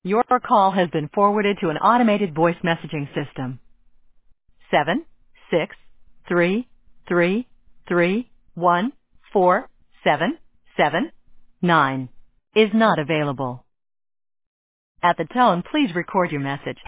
Your call has been forwarded to an automated voice messaging system. 76333147779 is not available. At the tone, please record your message.